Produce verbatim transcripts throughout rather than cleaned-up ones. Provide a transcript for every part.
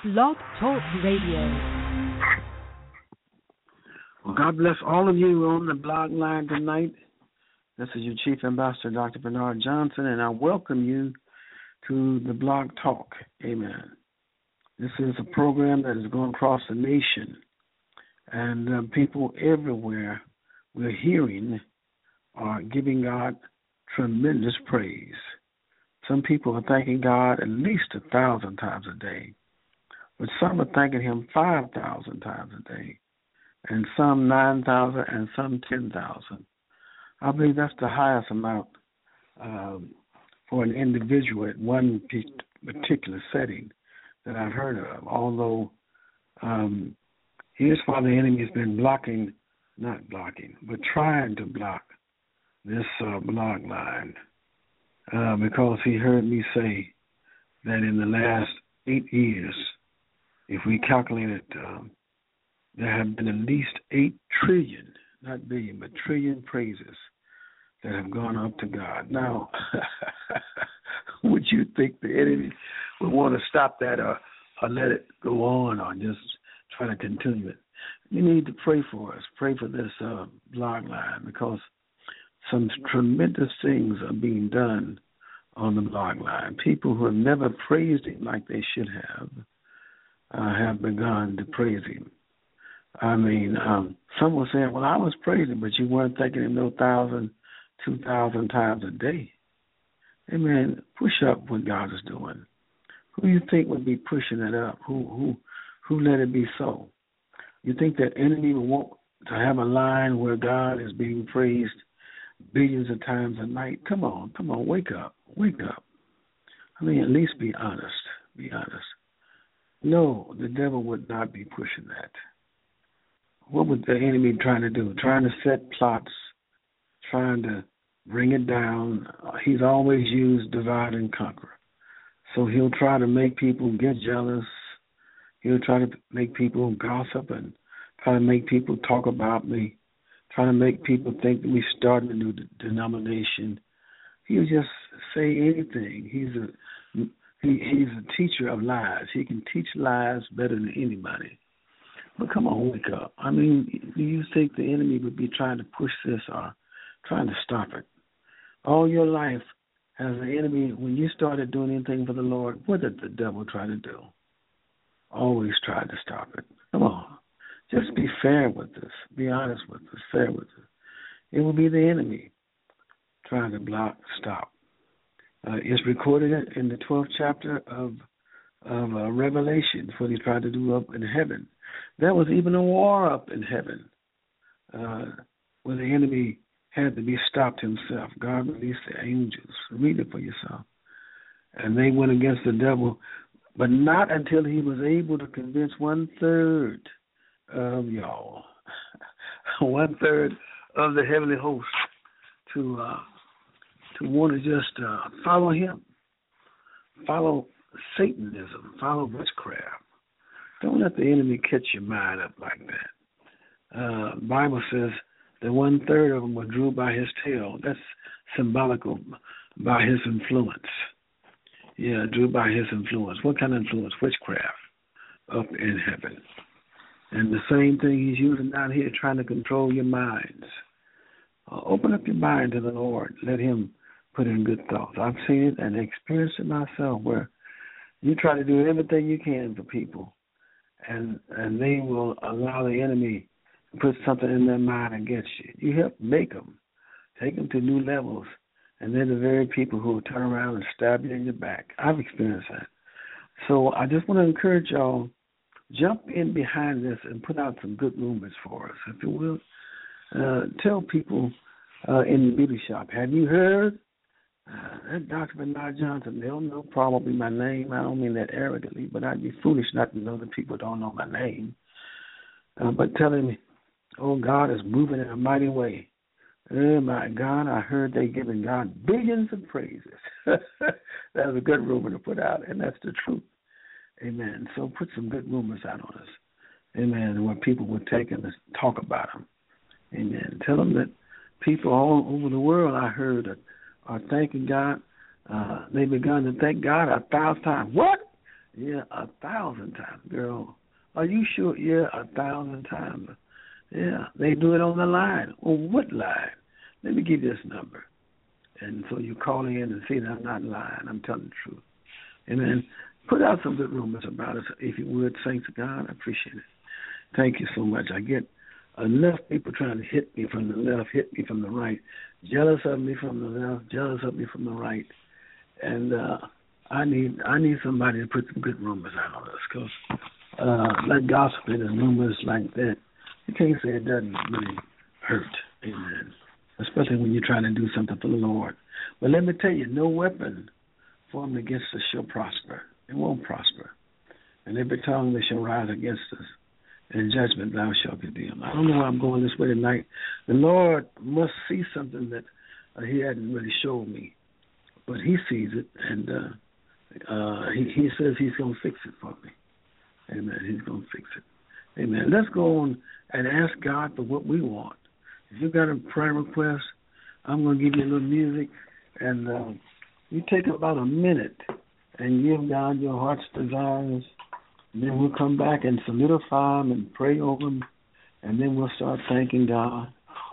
Blog Talk Radio. Well, God bless all of you on the blog line tonight. This is your Chief Ambassador, Doctor Bernard Johnson, and I welcome you to the Blog Talk. Amen. This is a program that is going across the nation, and uh, people everywhere we're hearing are giving God tremendous praise. Some people are thanking God at least a thousand times a day, but some are thanking Him five thousand times a day, and some nine thousand, and some ten thousand. I believe that's the highest amount um, for an individual at one particular setting that I've heard of. Although um, here's why the enemy has been blocking, not blocking, but trying to block this uh, blog line, uh, because he heard me say that in the last eight years, if we calculate it, um, there have been at least eight trillion, not billion, but trillion praises that have gone up to God. Now, would you think the enemy would want to stop that or, or let it go on or just try to continue it? You need to pray for us. Pray for this uh, blog line, because some tremendous things are being done on the blog line. People who have never praised Him like they should have uh, have begun to praise Him. I mean, um, some were saying, well, I was praising, but you weren't thanking Him no thousand, two thousand times a day. Amen. Push up what God is doing. Who do you think would be pushing it up? Who who who let it be so? You think that enemy would want to have a line where God is being praised billions of times a night? Come on, come on, wake up, wake up. I mean, at least be honest, be honest. No, the devil would not be pushing that. What would the enemy be trying to do? Trying to set plots, trying to bring it down. He's always used divide and conquer. So he'll try to make people get jealous. He'll try to make people gossip and try to make people talk about me, try to make people think that we started a new denomination. He'll just say anything. He's a he, he's a teacher of lies. He can teach lies better than anybody. But come on, wake up. I mean, do you think the enemy would be trying to push this or trying to stop it? All your life, as the enemy, when you started doing anything for the Lord, what did the devil try to do? Always tried to stop it. Come on. Just be fair with this. Be honest with us. Fair with us. It will be the enemy trying to block, stop. Uh, it's recorded in the twelfth chapter of of uh, Revelation, what he tried to do up in heaven. There was even a war up in heaven uh, where the enemy had to be stopped himself. God released the angels. Read it for yourself. And they went against the devil, but not until he was able to convince one-third of y'all, one-third of the heavenly host to uh, to want to just uh, follow him, follow Satanism, follow witchcraft. Don't let the enemy catch your mind up like that. Uh, the Bible says that one-third of them were drew by his tail. That's symbolical, by his influence. Yeah, drew by his influence. What kind of influence? Witchcraft up in heaven. And the same thing he's using down here, trying to control your minds. Uh, open up your mind to the Lord. Let him put in good thoughts. I've seen it and experienced it myself, where you try to do everything you can for people, and and they will allow the enemy to put something in their mind against you. You help make them, take them to new levels, and they're the very people who will turn around and stab you in your back. I've experienced that. So I just want to encourage y'all, jump in behind this and put out some good rumors for us, if you will. Uh, tell people uh, in the beauty shop, have you heard? Uh, that Doctor Bernard Johnson, they'll know probably my name. I don't mean that arrogantly, but I'd be foolish not to know that people don't know my name. Uh, but tell him, oh, God is moving in a mighty way. Oh, my God, I heard they giving God billions of praises. That's a good rumor to put out, and that's the truth. Amen. So put some good rumors out on us. Amen. Where people will take them and talk about them. Amen. Tell them that people all over the world, I heard, are, are thanking God. Uh, they've begun to thank God a thousand times. What? Yeah, a thousand times, girl. Are you sure? Yeah, a thousand times. Yeah, they do it on the line. Well, what line? Let me give you this number. And so you call in and see that I'm not lying. I'm telling the truth. And then put out some good rumors about us, if you would, saints of God. I appreciate it. Thank you so much. I get enough people trying to hit me from the left, hit me from the right, jealous of me from the left, jealous of me from the right. And uh, I need I need somebody to put some good rumors out on us, because uh, that gossiping and rumors like that, you can't say it doesn't really hurt. Amen. Especially when you're trying to do something for the Lord. But let me tell you, no weapon formed against us shall prosper. It won't prosper. And every tongue that shall rise against us, in judgment thou shalt condemn. I don't know why I'm going this way tonight. The Lord must see something that uh, he hadn't really showed me. But he sees it, and uh, uh, he, he says he's going to fix it for me. Amen. He's going to fix it. Amen. Let's go on and ask God for what we want. If you got a prayer request, I'm going to give you a little music, and uh, you take about a minute and give God your heart's desires. And then we'll come back and solidify them and pray over them, and then we'll start thanking God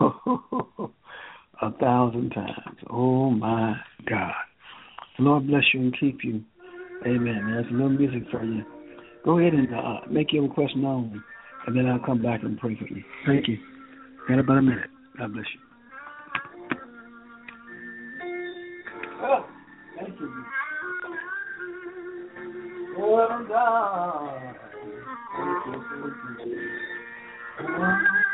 a thousand times. Oh, my God. The Lord bless you and keep you. Amen. There's a little music for you. Go ahead and uh, make your request known, and then I'll come back and pray for you. Thank you. Got about a minute. God bless you. Oh, thank you. Oh, God. Thank you. Thank you. Oh,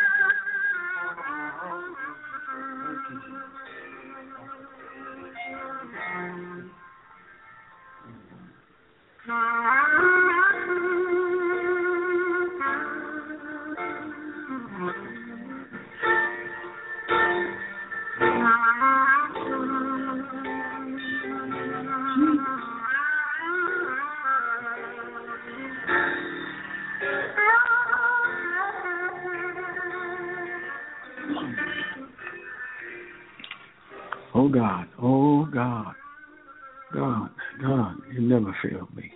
Oh, God, oh, God, God, God, you never failed me.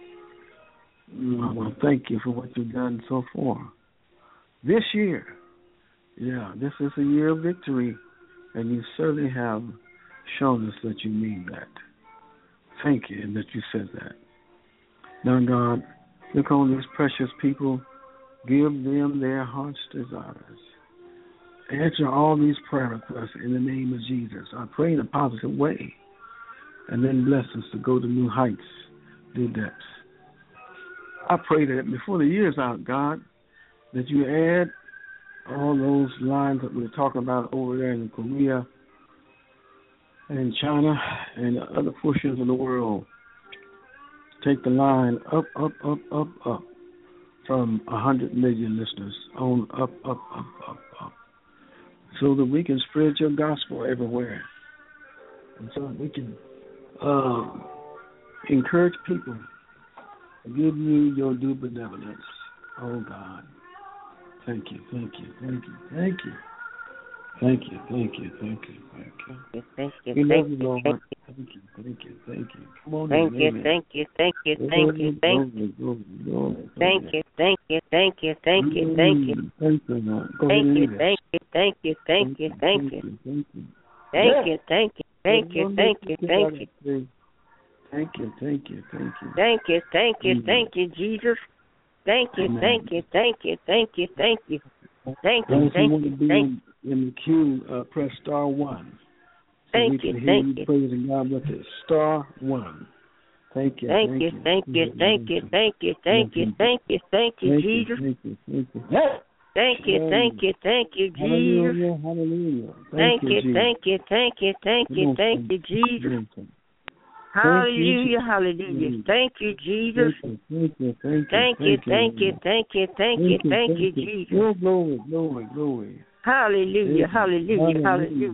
I want to thank you for what you've done so far. This year, yeah, this is a year of victory, and you certainly have shown us that you mean that. Thank you, and that you said that. Now, God, look on these precious people, give them their heart's desires. Answer all these prayer requests in the name of Jesus. I pray in a positive way. And then bless us to go to new heights, new depths. I pray that before the year's out, God, that you add all those lines that we're talking about over there in Korea and in China and other portions of the world. Take the line up, up, up, up, up from one hundred million listeners on up, up, up, up, up. So that we can spread your gospel everywhere. And so that we can uh, encourage people to give you your due benevolence. Oh, God. Thank you, thank you, thank you, thank you. Thank you, thank you, thank you, thank you. Thank you, we thank love you, you, Lord. thank Thank you, thank you, thank you. Come on Thank in, you, amen. thank you, thank you, thank you, thank you. Thank you, thank you, thank you, thank you, thank you. Thank you, Lord. Go ahead Thank and you, lead us. thank you, thank you, thank you, thank you. Thank you. Thank you, thank you, thank you, thank you, thank you. Thank you, thank you, thank you. Thank you, thank you, thank you, Jesus. Thank you, thank you, thank you, thank you, thank you. Thank you, Those who thank want to you, be thank in, in the queue, uh, press star one. So Thank we you, can hear thank you you. praising God with it. Star one. Thank you. Thank you, thank you, thank you, thank you, thank you, thank you, thank you, Jesus. Thank you, thank you. Thank you, thank you, thank you, Jesus. Hallelujah, hallelujah. Thank you, thank you, thank you, thank you, thank you, Jesus. Hallelujah, hallelujah. Thank you, Jesus. Thank you, Thank you, thank you, thank you, thank you, thank you, Jesus. Oh, glory, glory, glory. Hallelujah, hallelujah, hallelujah.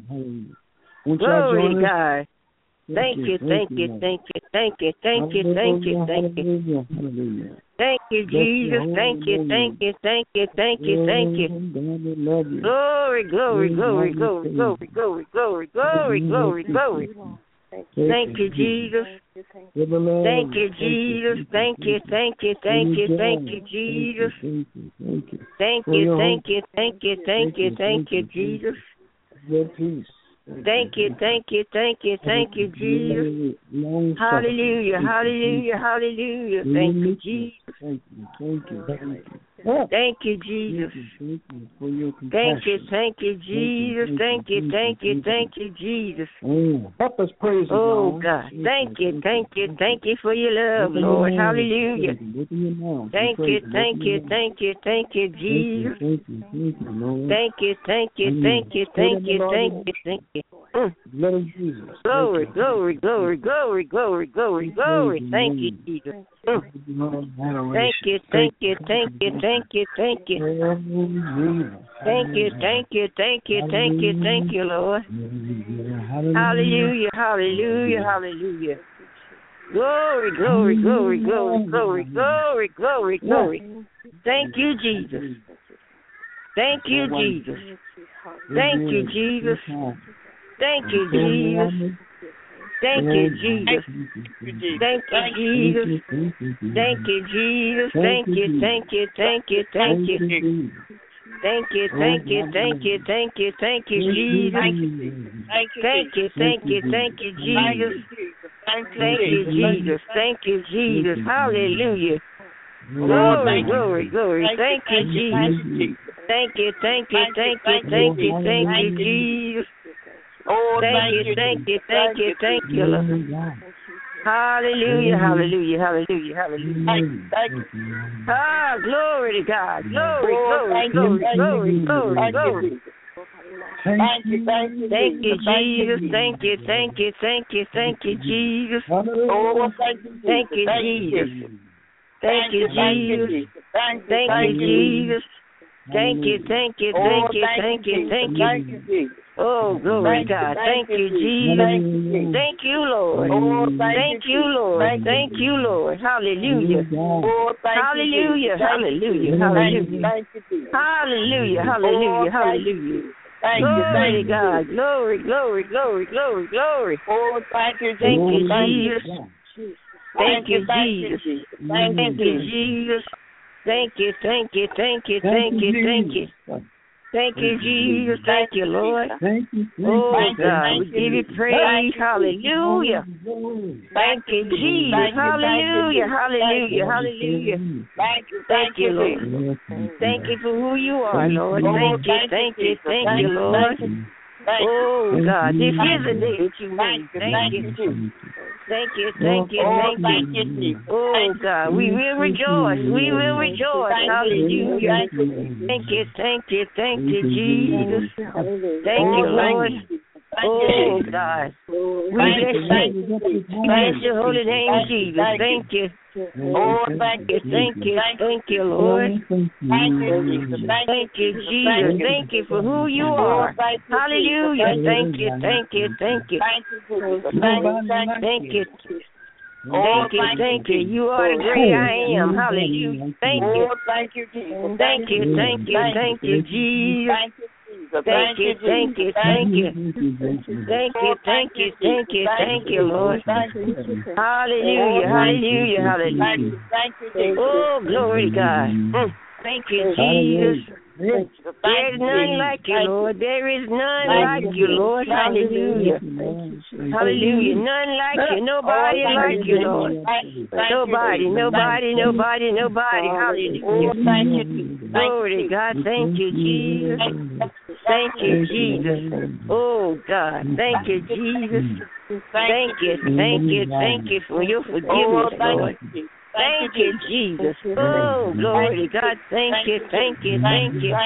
Glory to God. Thank you, thank you, thank you, thank you, thank you, thank you, thank you. Hallelujah. Thank you, Jesus. Thank you, thank you, thank you, thank you, thank you. Glory, glory, glory, glory, glory, glory, glory, glory, glory, glory. Thank you, Jesus. Thank you, Jesus. Thank you, thank you, thank you, thank you, Jesus. Thank you, thank you, thank you, thank you, thank you, Jesus. Thank you, thank you, thank you, thank you, Jesus. Hallelujah, hallelujah, hallelujah. Thank you, Jesus. Thank you, thank you, thank you. Thank you, Jesus. Thank you, thank you, Jesus. Thank you, thank you, thank you, Jesus. Help us praise you, Oh, God. Thank you, thank you, thank you for your love, Lord. Hallelujah. Thank you, thank you, thank you, thank you, Jesus. Thank you, thank you, thank you, thank you, thank you, thank you. Mm. Glory, glory, glory, glory, glory, glory, glory. Thank you, Jesus. Mm. Thank you, thank you, thank you, thank you, thank you. Thank you, thank you, thank you, thank you, thank you, Lord. Hallelujah, hallelujah, hallelujah. Glory, glory, glory, glory, glory, glory, glory, glory. Thank you, Jesus. Thank you, Jesus. Thank you, Jesus. Thank you, Jesus. Thank you, Jesus. Thank you, Jesus. Thank you, Jesus. Thank you, thank you, thank you, thank you. Thank you, thank you, thank you, thank you, thank you, Jesus. Thank you, thank you, thank you, Jesus. Thank you, Jesus. Thank you, Jesus. Hallelujah. Glory, glory, glory. Thank you, Jesus. Thank you, thank you, thank you, thank you, thank you, Jesus. Thank you, thank you, thank you, thank you, Lord. Hallelujah, hallelujah, hallelujah, hallelujah. Ah, glory to God. Glory, glory, glory, glory, glory, glory. Thank you, thank you, thank you, Jesus. Thank you, thank you, thank you, thank you, Jesus. Oh, thank you, Thank you, Jesus. Thank you, Jesus. Thank you, Jesus. Thank you, thank you, thank you, thank you, thank you. Oh, glory to God. Thank you, Jesus. Thank you, Lord. Thank you, Lord. Thank you, Lord. Hallelujah. Hallelujah. Hallelujah. Hallelujah. Hallelujah. Hallelujah. Hallelujah. Glory to God. Glory, glory, glory, glory, glory. Oh, thank you, Thank you, Jesus. Jesus. Thank you, Jesus. Thank you, Jesus. Thank you, thank you, thank you, thank you, thank you. Thank you, Jesus. Thank you, Lord. Oh, God, we give you praise. Hallelujah. Thank you, Jesus. Hallelujah, hallelujah, hallelujah. Thank you, Lord. Thank you for who you are, Lord. Thank you, thank you, thank you, Lord. Oh, God, this is a day that you made. Thank you. Thank you, thank you, thank you. Oh, God, we will rejoice. We will rejoice. Hallelujah. Thank you, thank you, thank you, Jesus. Thank you, Lord. Oh, God. We bless you. We bless your holy name, Jesus. Thank you. Oh, thank you, thank you, thank you, Lord. Thank you, Jesus. Thank you for who you are. Hallelujah. Thank you, thank you, thank you. Thank you. Thank you, thank you. You are the great I am. Hallelujah. Thank you. Thank you, thank you, thank you, Jesus. Thank you, thank you, thank you. Thank you, thank you, thank you, thank you, Lord. Hallelujah, hallelujah, hallelujah. Oh, glory to God. Mm. Thank you, Jesus. There is none like you, Lord. There is none like you, Lord. Hallelujah. Hallelujah. None like you. Nobody like you, Lord. Nobody, nobody, nobody, nobody. Hallelujah. Glory to God. Thank you, Jesus. Thank you, Jesus. Oh, God. Thank you, Jesus. Thank you, thank you, thank you for your forgiveness, Lord. Thank you, Jesus. Oh, glory to God. Thank you, thank you, thank you.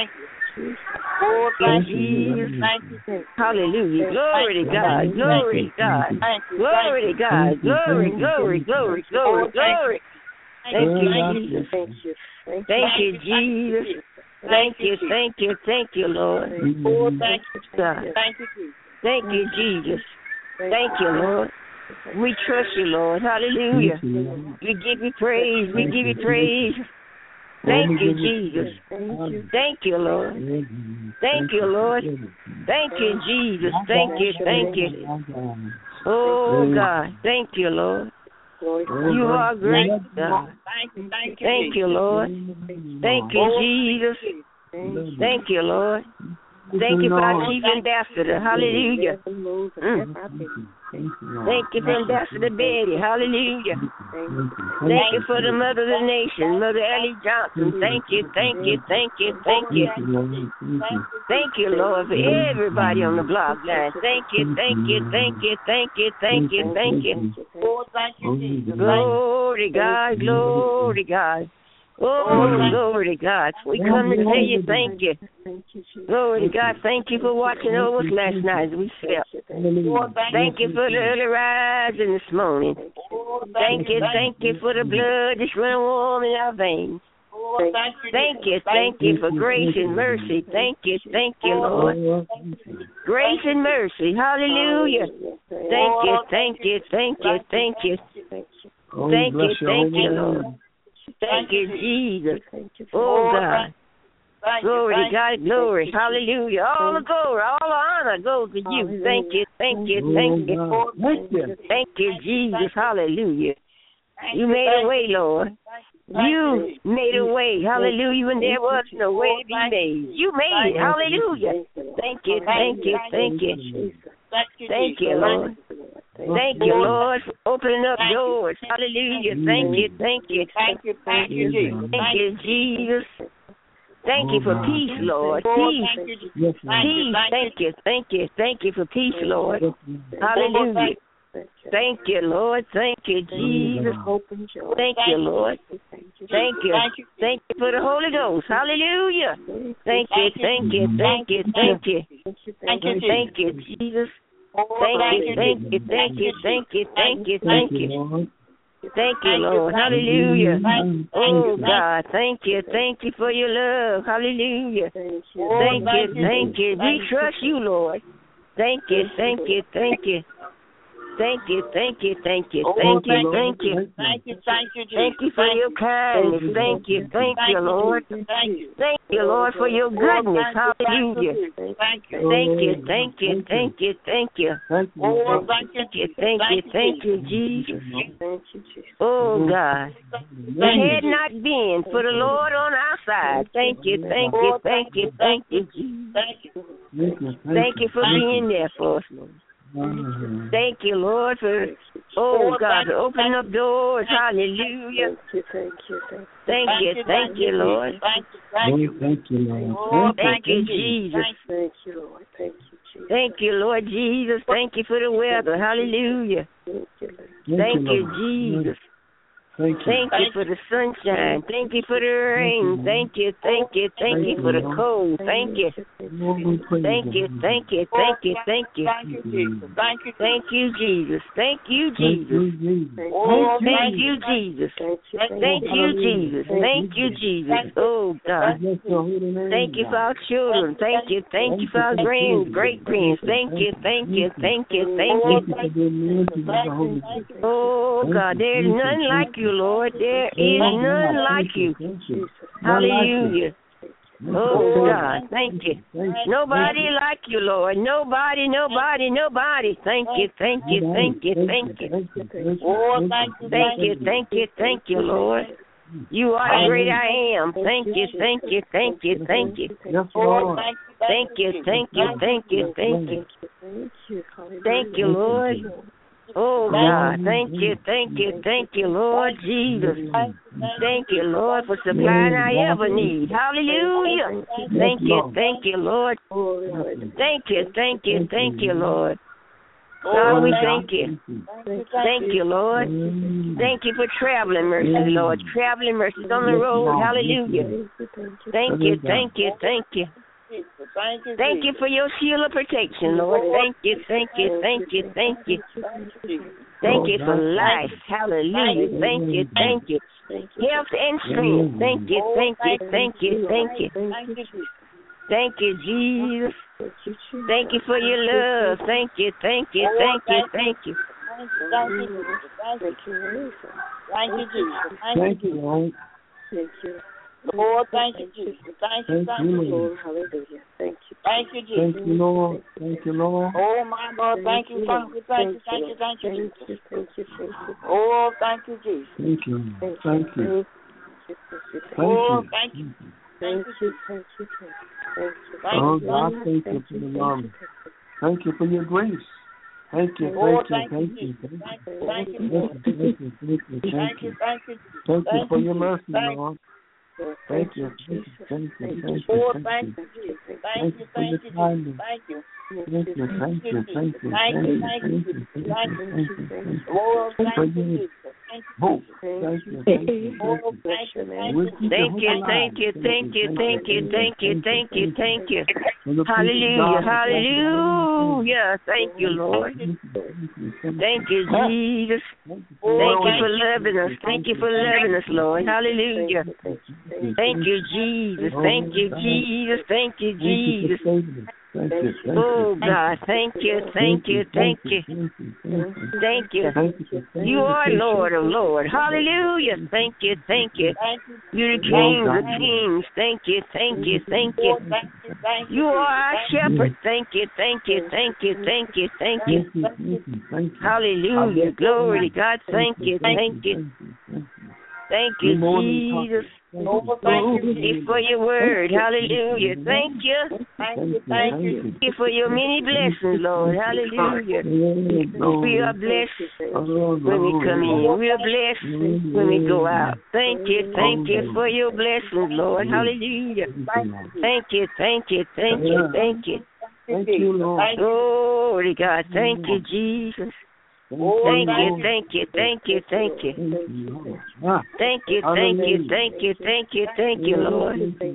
Thank you, Jesus. Hallelujah. Glory to God. Glory to God. Glory to God. Glory, glory, glory, glory, glory. Thank you, Jesus. Thank you, Jesus. Thank you, thank you, thank you, Lord. Oh, thank you, God. Thank you, Jesus. Thank you, Lord. We trust you, Lord. Hallelujah. We give you praise. We give you praise. Thank you, Jesus. Thank you, Lord. Thank you, Lord. Thank you, Jesus. Thank you, thank you. Oh, God. Thank you, Lord. You are great, God. Thank you, Lord. Thank you, Jesus. Thank you, Lord. Thank you for our chief ambassador. Hallelujah. Mm. Thank you for Ambassador Betty. Hallelujah. Thank you for the mother of the nation, Mother Ellie Johnson. Thank you, thank you, thank you, thank you. Thank you, Lord, for everybody on the block line. Thank you, thank you, thank you, thank you, thank you, thank you. Glory God, glory God. Oh, glory to God. We come to tell you thank you. Glory to God. Thank you for watching over us last night as we slept. Thank you for the early rising this morning. Thank you, thank you for the blood that's running warm in our veins. Thank you, thank you for grace and mercy. Thank you, thank you, Lord. Grace and mercy. Hallelujah. Thank you, thank you, thank you, thank you. Thank you, thank you, Lord. Thank you, Jesus. Oh, God. Glory to God, glory. Hallelujah. All the glory, all the honor goes to you. Thank you, thank you, thank you. Thank you, Jesus. Hallelujah. You made a way, Lord. You made a way. Hallelujah. When there was no way to be made. You made it. Hallelujah. Thank you, thank you, thank you. Thank you, Lord. Thank you, Lord, for opening up doors. Hallelujah. Thank you, thank you. Thank you, thank you, Jesus. Thank you, Jesus. Thank you for peace, Lord. Peace. Peace. Thank you, thank you, thank you for peace, Lord. Hallelujah. Thank you, Lord. Thank you, Jesus. Thank you, Lord. Thank you. Thank you for the Holy Ghost. Hallelujah. Thank you, thank you, thank you, thank you. Thank you, thank you, Jesus. Thank you, thank you, thank you, thank you, thank you, thank you. Thank you, Lord. Hallelujah. Oh, God, thank you. Thank you for your love. Hallelujah. Thank you, thank you. We trust you, Lord. Thank you, thank you, thank you. Thank you, thank you, thank you, thank you, thank you. Thank you, thank you, thank you for your kindness. Thank you, thank you, Lord. Thank you, Lord, for your goodness. Hallelujah. Thank you, thank you, thank you, thank you. Oh, thank you, thank you, thank you, Jesus. Oh, God. It had not been for the Lord on our side. Thank you, thank you, thank you, thank you, Jesus. Thank you for being there for us, Lord. Thank you, Lord, for, oh, God, for opening up doors. Hallelujah. Thank you, thank you, thank you, Lord. Thank you, thank you, Lord. Thank you, Jesus. Thank you, Lord. Thank you, Jesus. Thank you, Lord Jesus. Thank you for the weather. Hallelujah. Thank you, Jesus. Thank you. Thank you for the sunshine. Thank you for the rain. Thank you, thank you, thank you for the cold. Thank you. Thank you, thank you, thank you, thank you. Thank you, Jesus. Thank you, Jesus. Thank you, Jesus. Thank you, Jesus. Thank you, Jesus. Thank you, Jesus. Oh, God. Thank you for our children. Thank you, thank you for our grands, great grands. Thank you, thank you, thank you, thank you. Oh, God, there's none like you, Lord. There is none like you. Hallelujah. Oh, God, thank you. Nobody like you, Lord. Nobody, nobody, nobody. Thank you, thank you, thank you, thank you. Oh, thank you, thank you, thank you, Lord. You are the great I am. Thank you, thank you, thank you, thank you. Thank you, thank you, thank you, thank you. Thank you, Lord. Oh, God, thank you, thank you, thank you, Lord Jesus. Thank you, Lord, for supplying our every need. Hallelujah. Thank you, thank you, Lord. Thank you, thank you, thank you, Lord. God, we thank you. Thank you, Lord. Thank you for traveling mercy, Lord. Traveling mercies on the road. Hallelujah. Thank you, thank you, thank you. Thank you for your shield of protection, Lord. Thank you, thank you, thank you, thank you. Thank you for life. Hallelujah. Thank you, thank you. Health and strength. Thank you, thank you, thank you, thank you. Thank you, Jesus. Thank you for your love. Thank you, thank you, thank you, thank you. Thank you, Jesus. Thank you, Lord. Thank you, Lord. Thank you. Lord, thank you, Jesus. Thank you, thank you, Lord. Hallelujah. Thank you. Thank you, Jesus. Thank you, Lord. Thank you, Lord. Oh, my God, thank you, thank you, thank you, thank you, thank you, Jesus. Thank you, thank you. Oh, thank you, Jesus. Thank you. Thank you. Oh, thank you. Thank you, thank you, thank you. Oh, God, thank you for the love. Thank you for your grace. Thank you, Oh, thank you, thank thank you, you, thank you. thank you, Thank you, thank you, thank you, thank thank you, you. thank you. Thank you for your mercy, Thank Lord. Thank you, thank you, thank you, thank you, Oh, thank thank you. you, Jesus. Thank Thank you you, for your thank you, kindness. Jesus. Thank you. Thank you, thank you, thank you, Thank thank you, you, thank thank you, you, Jesus. thank Thank you, you. thank you, thank you. Lord, For thank you, your Jesus. Thank you, hope. Jesus. Thank you, thank you, Oh, thank you. thank you, thank We'll you. keep the Thank hope you, alive. thank you, thank you, thank you, thank you, thank you, thank you. For the peace of Hallelujah, God, thank you. hallelujah. Thank you, Lord. Thank you, Jesus. Thank you for loving us. Thank you for loving us, Lord. Hallelujah. Thank you, Jesus. Thank you, Jesus. Thank you, Jesus. Thank you, thank Oh, you. God, thank you, thank you, thank you. Thank you. You are Lord of Lords. Hallelujah. Thank you, thank you. You're the King of Kings. Thank you, thank you, thank you. You are our shepherd. Thank you, thank you, thank you, thank you, thank you. Hallelujah. Glory to God. Thank you, thank you. Thank you, Jesus. Thank you for your word. Hallelujah. Thank you. Thank you, thank you. Thank you for your many blessings, Lord. Hallelujah. We are blessed when we come in. We are blessed when we go out. Thank you, thank you for your blessings, Lord. Hallelujah. Thank you, thank you, thank you, thank you. Thank you, Lord. Glory to God. Thank you, Jesus. Thank you, thank you, thank you, thank you. Thank you, thank you, thank you, thank you, thank you, Lord.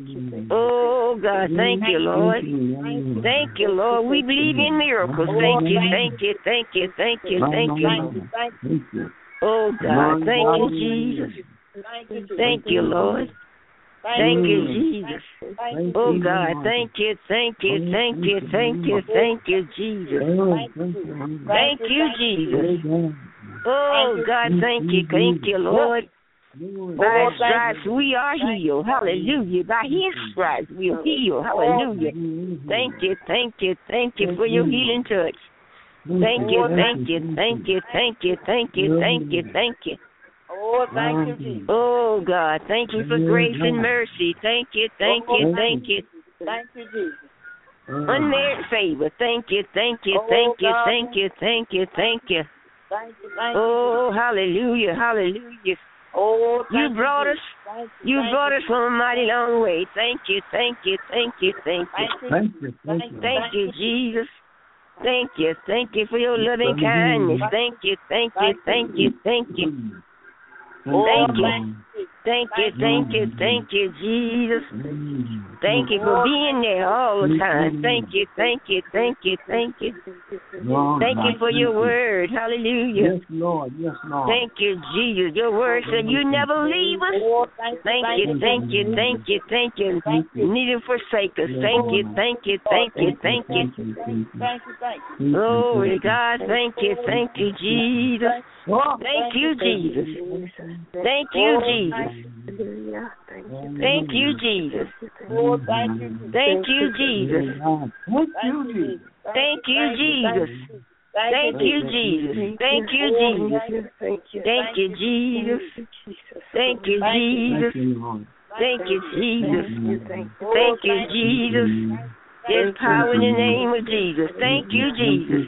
Oh, God, thank you, Lord. Thank you, Lord. We believe in miracles. Thank you, thank you, thank you, thank you, thank you. Oh, God, thank you, Jesus. Thank you, Lord. Thank you, Jesus. Oh, God, thank you, thank you, thank you, thank you, thank you, Jesus. Thank you, Jesus. Oh, God, thank you, thank you, Lord. By His stripes we are healed. Hallelujah. By His stripes we are healed. Hallelujah. Thank you, thank you, thank you for your healing touch. Thank you, thank you, thank you, thank you, thank you, thank you, thank you. Oh, thank you, Jesus. Oh, God, thank you for grace and mercy. Thank you, thank you, thank you. Thank you, Jesus. Unmerited favor. Thank you, thank you, thank you, thank you, thank you, thank you. Thank you, thank you. Oh, hallelujah, hallelujah. Oh, you brought us, you brought us from a mighty long way. Thank you, thank you, thank you, thank you. Thank you, thank you. Thank you, Jesus. Thank you, thank you for your loving kindness. Thank you, thank you, thank you, thank you. Thank you. Thank you, thank you, thank you, Jesus. Thank you for being there all the time. Thank you, thank you, thank you, thank you. Thank you for your word. Hallelujah. Yes, Lord. Yes, Lord. Thank you, Jesus. Your word said you never leave us. Thank you, thank you, thank you, thank you. Neither forsake us. Thank you, thank you, thank you, thank you. Thank you, thank you. Glory to God. Thank you, thank you, Jesus. Thank you, Jesus. Thank you, Jesus. Thank you, Jesus. Thank you, Jesus. Thank you, Jesus. Thank you, Jesus. Thank you, Jesus. Thank you, Jesus. Thank you, Jesus. Thank you, Jesus. Thank you, Jesus. There's power in the name of Jesus. Thank you, Jesus.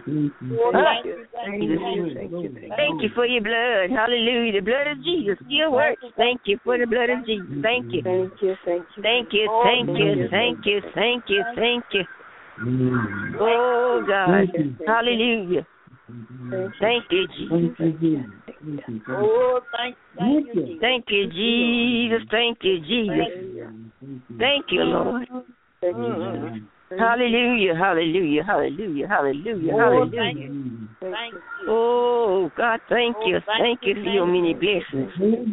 Thank you for your blood. Hallelujah. The blood of Jesus still works. Thank you for the blood of Jesus. Thank you. Thank you, thank you, thank you, thank you, thank you, thank you. Oh, God. Hallelujah. Thank you, Jesus. Oh, thank you. Thank you, Jesus. Thank you, Jesus. Thank you, Lord. Hallelujah, hallelujah, hallelujah, hallelujah, hallelujah. Oh, God, thank you. Thank you for your many blessings.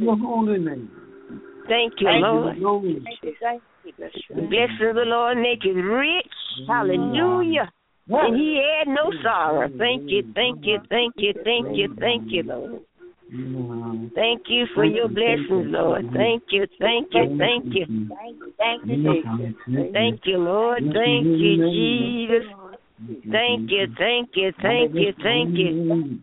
Thank you, Lord. The blessing of the Lord make it rich. Hallelujah. And He had no sorrow. Thank you, thank you, thank you, thank you, thank you, Lord. Thank you for your blessings, Lord. Thank you, thank you, thank you. Thank you, Jesus. Thank you, Lord. Thank you, Jesus. Thank you, thank you, thank you, thank you.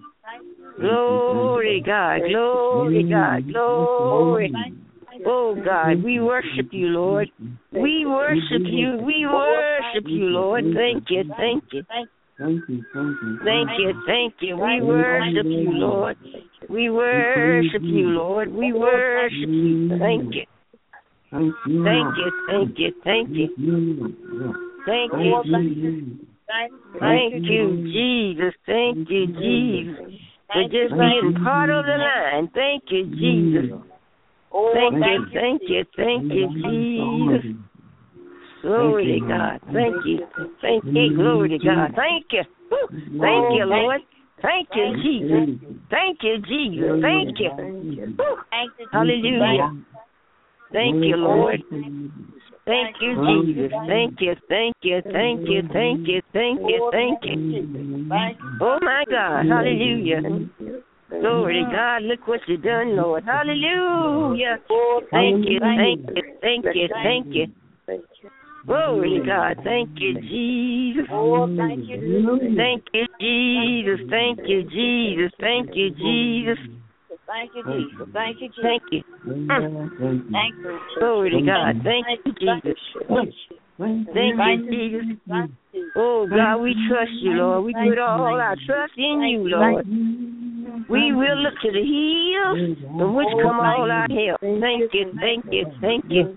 Glory, God, glory, God, glory. Oh, God, we worship you, Lord. We worship you, we worship you, Lord. Thank you, thank you. Thank you, thank you. Thank you, thank you. We worship you, Lord. We worship you, Lord. We worship you. Thank you. Thank you, Thank you, thank you, thank you. Thank you. Thank you, Jesus. Thank you, Jesus. For just being part of the line. Thank you, Jesus. Thank you, thank you, thank you, Jesus. Glory to God. Thank you. Thank you. Glory to God. Thank you. Thank you, Lord. Thank you, Jesus. Thank you, Jesus. Thank you. Hallelujah. Thank you, Lord. Thank you, Jesus. Thank you, thank you, thank you, thank you, thank you, thank you. Oh, my God. Hallelujah. Glory to God. Look what you've done, Lord. Hallelujah. Thank you, thank you, thank you, thank you. Glory to God. Thank you, Jesus. Thank you, Jesus. Thank you, Jesus. Thank you, Jesus. Thank you, Jesus. Thank you, Jesus. Thank you. Mm. Thank you. Glory to God. Thank you, Jesus. Thank you, Jesus. Oh, God, we trust you, Lord. We put all our trust in you, Lord. We will look to the hills from which come all our help. Thank you, thank you, thank you.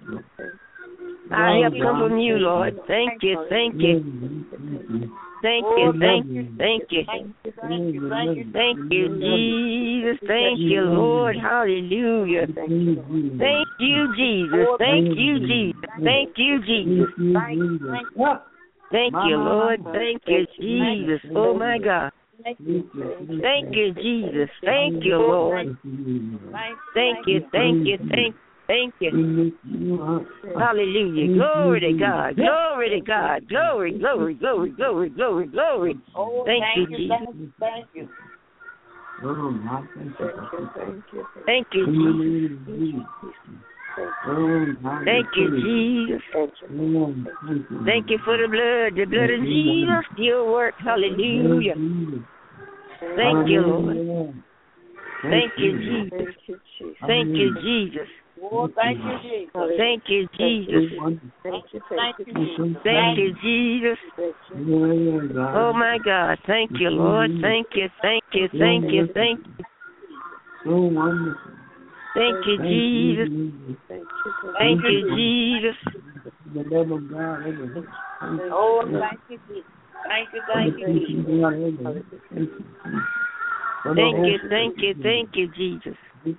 Our help come from you, Lord. Thank you, thank you. Thank you, thank you, thank you. Thank you, Jesus. Thank you, Lord. Hallelujah. Thank you, Jesus. Thank you, Jesus. Thank you, Jesus. Thank you, Lord. Thank you, Jesus. Oh, my God. Thank you, Jesus. Thank you, Lord. Thank you, thank you, thank you. Thank you. Hallelujah. Glory to God. Glory to God. Glory, glory, glory, glory, glory, glory. Thank you, Jesus. Thank you. Thank you, Jesus. Thank you, Jesus. Thank you for the blood. The blood of Jesus still works. Hallelujah. Thank you, Lord. Thank you, Jesus. Thank you, Jesus. Oh, thank you, Jesus. Thank you, Jesus. Thank you, thank you, Jesus. Thank you, Jesus. Oh, my God. Thank you, Lord. Thank you, thank you, thank you, thank you. So wonderful. Thank you, Jesus. Thank you, Jesus. The love of God. Oh, thank you, Jesus. Thank you, thank you, Jesus. Thank you, thank you, thank you, Jesus.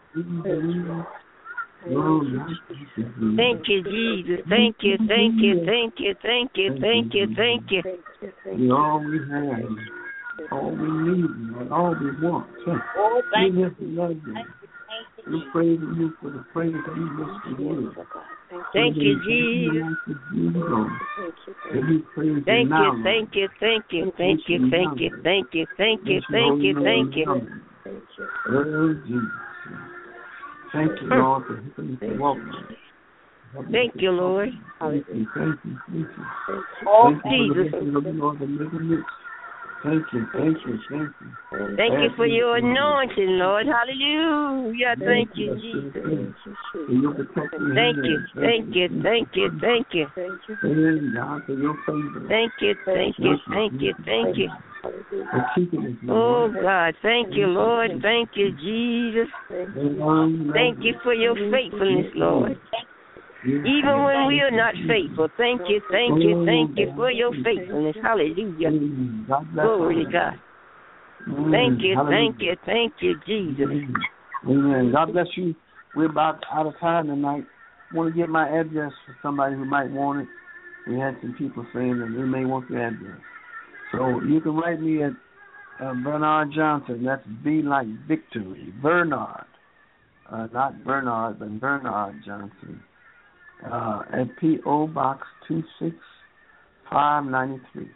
Thank you, Jesus. Thank you, thank you, thank you, thank you, thank you, thank you. You all we have, all we need, and all we want. Oh, thank you. We praise you for the praise that you lift the word. Thank you, Jesus. Thank you, thank you, thank you, thank you, thank you, thank you, thank you, thank you, thank you. Oh, Jesus. Thank you, Lord, for helping me to walk. Thank you, Lord. Thank you, thank you, thank you. Oh, thank Jesus. You, thank you, thank you, thank you. Thank you for your anointing, Lord. Hallelujah. Thank you, Jesus. Thank you, thank you, thank you, thank you. Thank you, thank you, thank you, thank you. Oh, God, thank you, Lord. Thank you, Jesus. Thank you for your faithfulness, Lord. Even when we are not faithful, thank you, thank you, thank you for your faithfulness. Hallelujah. Glory to God. Thank you, thank you, thank you, Jesus. Amen. God bless you. We're about out of time tonight. I want to get my address for somebody who might want it. We had some people saying that they may want the address. So you can write me at uh, Bernard Johnson. That's B like victory. Bernard. Uh, not Bernard, but Bernard Johnson. Uh, at P O Box two six five nine three.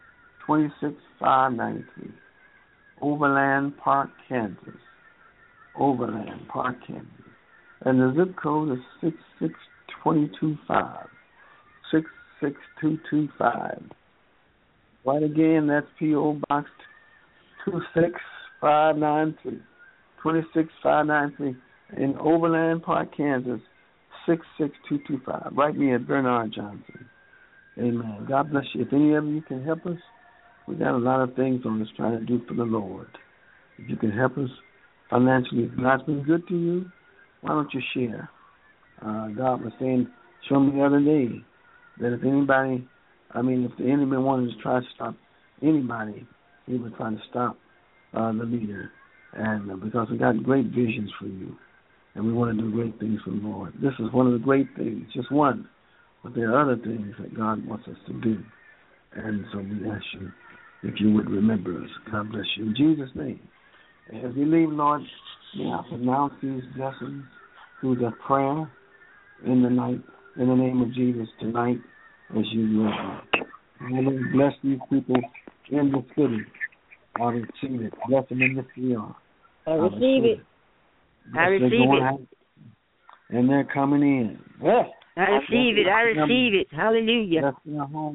two six five nine three. Overland Park, Kansas. Overland Park, Kansas. And the zip code is six six two two five. six six two two five. Right again, that's P O Box two six five nine three. two six five nine three in Overland Park, Kansas, six six two two five. Write me at Bernard Johnson. Amen. God bless you. If any of you can help us, we got a lot of things on us trying to do for the Lord. If you can help us financially, if God's been good to you, why don't you share? Uh, God was saying, show me the other day that if anybody, I mean, if the enemy wanted to try to stop anybody, he was trying to stop uh, the leader. And uh, because we got great visions for you, and we want to do great things for the Lord. This is one of the great things, just one. But there are other things that God wants us to do. And so we ask you if you would remember us. God bless you. In Jesus' name. As we leave, Lord, may I pronounce these blessings through the prayer in the night, in the name of Jesus tonight, as you will. Lord, bless these people in the city. I receive it. Bless them in the field. I receive it. I receive it. Out, and they're coming in. Yeah. I receive it. I receive it. Hallelujah. Bless their homes.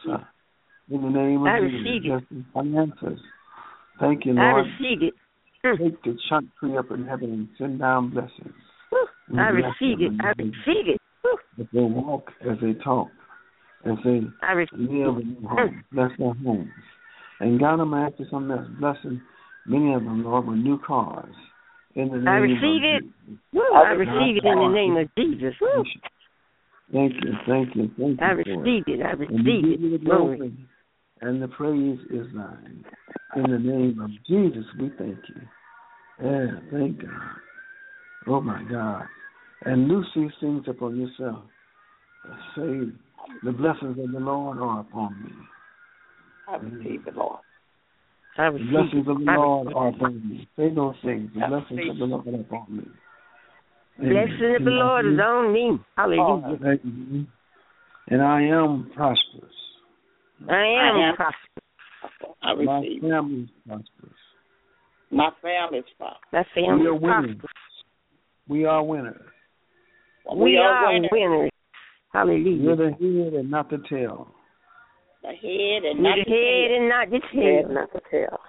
In the name of I Jesus. receive it. Bless their finances. Thank you, Lord. I receive it. Take the chunk tree up in heaven and send down blessings. I receive it. I receive it. As they walk, as they talk, as they I receive live in their homes. Bless their homes. And God, I'm asking something else. Blessing many of them, Lord, with new cars. In the name I receive of it. Jesus. I receive it in the name of Jesus. Thank you, thank you, thank you. I receive it. I receive it. it. The glory and the praise is thine. In the name of Jesus, we thank you. Yeah, thank God. Oh, my God. And loose these things upon yourself. Say, the blessings of the Lord are upon me. I receive it, Lord. I the blessings of the Lord are upon me. Say those things. The blessings of the Lord are upon me. Blessings of the Lord is on me. Hallelujah. And I am prosperous. I am, I am prosperous. I receive. My family is prosperous. My family is prosperous. My family we are is winners. prosperous. We are winners. We, we are, are winners. winners. Hallelujah. We're the head and not the tail. The head and We're not the, the head tail. and not the tail. Head, not the tail.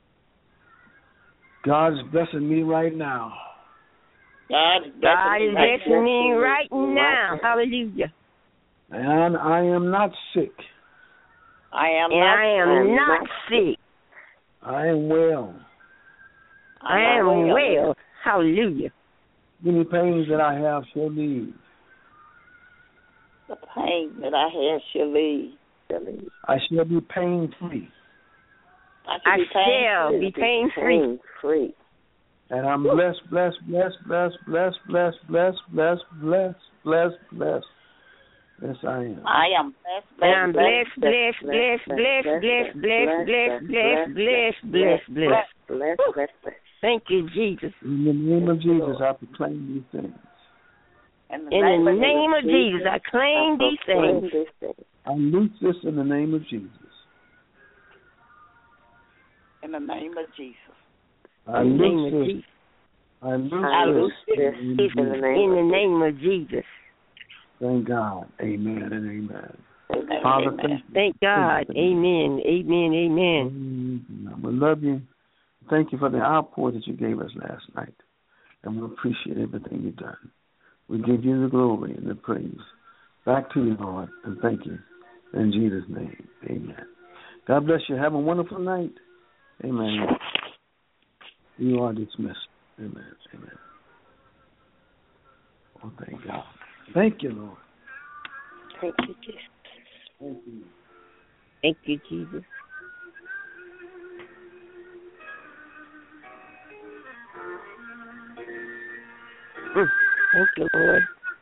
God's blessing me right now. God is God blessing, is right blessing me right now. Hallelujah. And I am not sick. I am and not, I am not, not sick. I am well. I, I am well. well. Hallelujah. Any pains that I have shall leave. The pain that I have shall leave. I shall be pain free. I, I shall be pain free. free. And I'm blessed, blessed, blessed, blessed, blessed, blessed, blessed, blessed, blessed, blessed, blessed. Yes, I am. I am blessed, blessed, I'm blessed, blessed, blessed, blessed, blessed, blessed, blessed, blessed, blessed, blessed, blessed, blessed. Thank you, Jesus. In the name of Jesus, I proclaim these things. In the name of Jesus, I claim these things. I loose this in the name of Jesus. In the name of Jesus. I loose this. I loose this in the name of Jesus. Thank God. Amen and amen. Amen. Father, amen. thank you. Thank God. Amen. Amen. Amen. We love you. Thank you for the outpour that you gave us last night. And we appreciate everything you've done. We give you the glory and the praise. Back to you, Lord, and thank you. In Jesus' name, amen. God bless you. Have a wonderful night. Amen. You are dismissed. Amen. Amen. Oh, thank God. Thank you, Lord. Thank you, Jesus. Thank you. Thank you, Jesus. Mm. Thank you, Lord.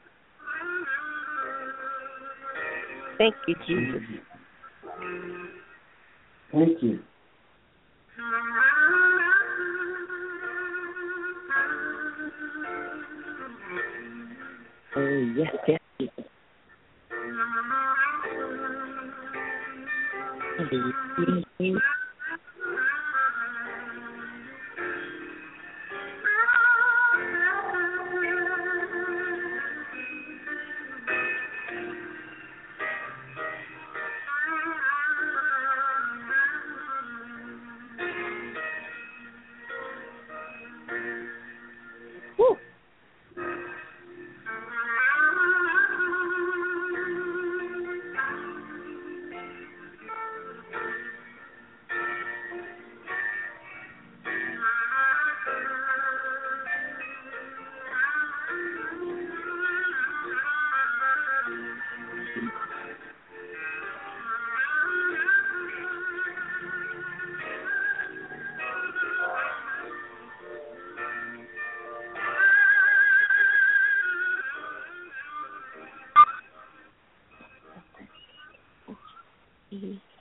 Thank you, Jesus. Thank you. Oh, yes, yes. Mm-hmm.